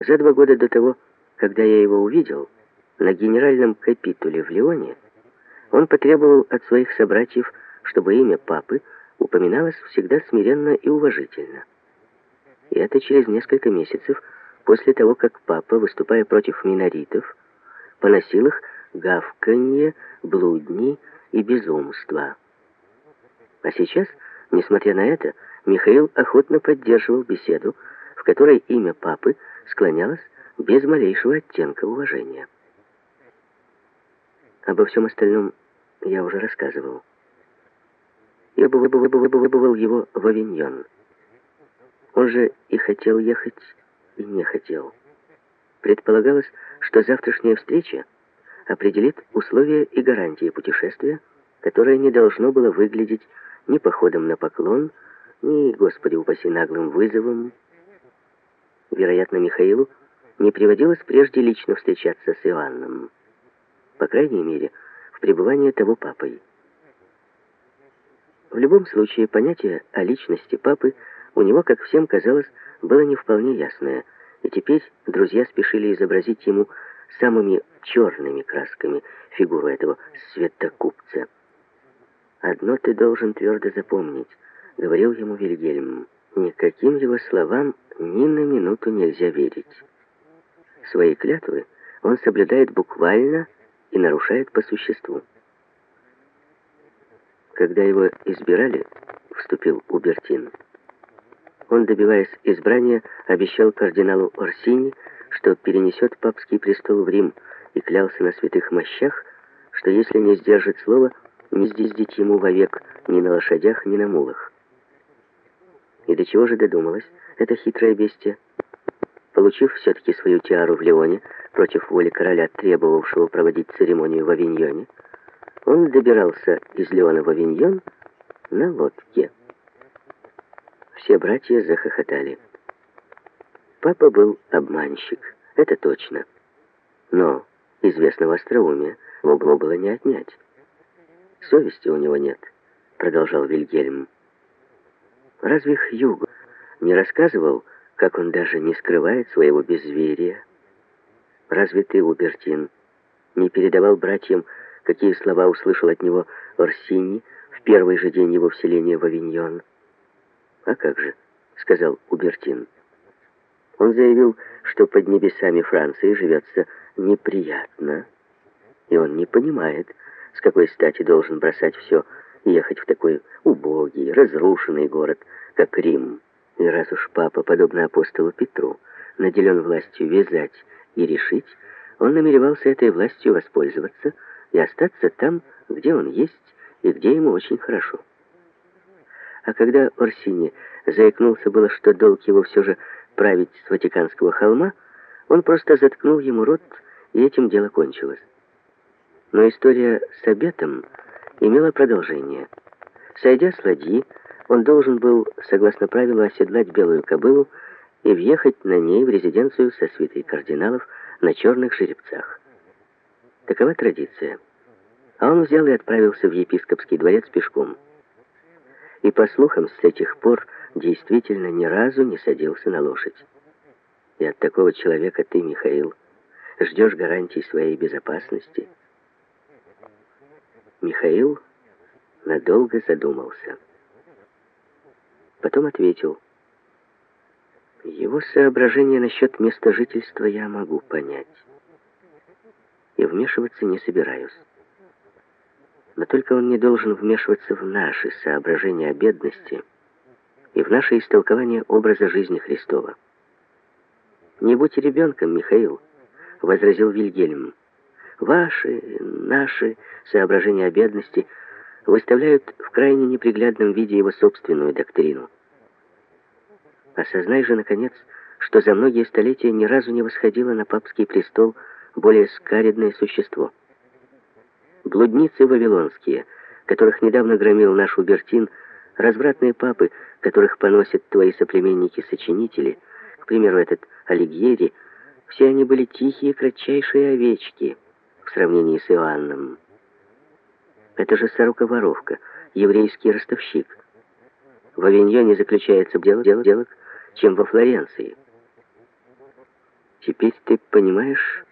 За 2 года до того, когда я его увидел, на генеральном капитуле в Лионе, он потребовал от своих собратьев, чтобы имя папы упоминалось всегда смиренно и уважительно. И это через несколько месяцев после того, как папа, выступая против миноритов, поносил их гавканье, блудни и безумство. А сейчас, несмотря на это, Михаил охотно поддерживал беседу, в которой имя папы склонялось без малейшего оттенка уважения. Обо всем остальном я уже рассказывал. Я выбывал его в Авиньон. Он же и хотел ехать, и не хотел. Предполагалось, что завтрашняя встреча определит условия и гарантии путешествия, которое не должно было выглядеть ни походом на поклон, ни, Господи упаси, наглым вызовом. Вероятно, Михаилу не приводилось прежде лично встречаться с Иоанном. По крайней мере, в пребывании того папой. В любом случае, понятие о личности папы у него, как всем казалось, было не вполне ясное, и теперь друзья спешили изобразить ему самыми черными красками фигуру этого святокупца. «Одно ты должен твердо запомнить», — говорил ему Вильгельм, — «никаким его словам ни на минуту нельзя верить. Свои клятвы он соблюдает буквально и нарушает по существу». Когда его избирали, вступил Убертин. Он, добиваясь избрания, обещал кардиналу Орсини, что перенесет папский престол в Рим, и клялся на святых мощах, что если не сдержит слова, не съездить ему вовек ни на лошадях, ни на мулах. И до чего же додумалась эта хитрая бестия? Получив все-таки свою тиару в Лионе, против воли короля, требовавшего проводить церемонию в Авиньоне, он добирался из Лиона в Авиньон на лодке. Все братья захохотали. Папа был обманщик, это точно. Но известного остроумия могло было не отнять. «Совести у него нет», — продолжал Вильгельм. «Разве Хьюго не рассказывал, как он даже не скрывает своего безверия? Разве ты, Убертин, не передавал братьям, какие слова услышал от него Орсини в первый же день его вселения в Авиньон?» «А как же», — сказал Убертин. «Он заявил, что под небесами Франции живется неприятно, и он не понимает, с какой стати должен бросать все и ехать в такой убогий, разрушенный город, как Рим. И раз уж папа, подобно апостолу Петру, наделен властью вязать и решить, он намеревался этой властью воспользоваться и остаться там, где он есть и где ему очень хорошо». А когда Орсини заикнулся было, что долг его все же править с Ватиканского холма, он просто заткнул ему рот, и этим дело кончилось. Но история с обетом имела продолжение. Сойдя с ладьи, он должен был, согласно правилу, оседлать белую кобылу и въехать на ней в резиденцию со свитой кардиналов на черных жеребцах. Такова традиция. А он взял и отправился в епископский дворец пешком. И, по слухам, с этих пор действительно ни разу не садился на лошадь. И от такого человека ты, Михаил, ждешь гарантий своей безопасности. Михаил надолго задумался. Потом ответил: его соображения насчет места жительства я могу понять. И вмешиваться не собираюсь. Но только он не должен вмешиваться в наши соображения о бедности и в наше истолкование образа жизни Христова. «Не будь ребенком, Михаил», — возразил Вильгельм. «Наши соображения о бедности выставляют в крайне неприглядном виде его собственную доктрину. Осознай же, наконец, что за многие столетия ни разу не восходило на папский престол более скаредное существо. Блудницы вавилонские, которых недавно громил наш Убертин, развратные папы, которых поносят твои соплеменники-сочинители, к примеру, этот Алигьери, все они были тихие, кратчайшие овечки в сравнении с Иоанном. Это же сорока-воровка, еврейский ростовщик. В Авиньоне заключается дело, чем во Флоренции. Теперь ты понимаешь,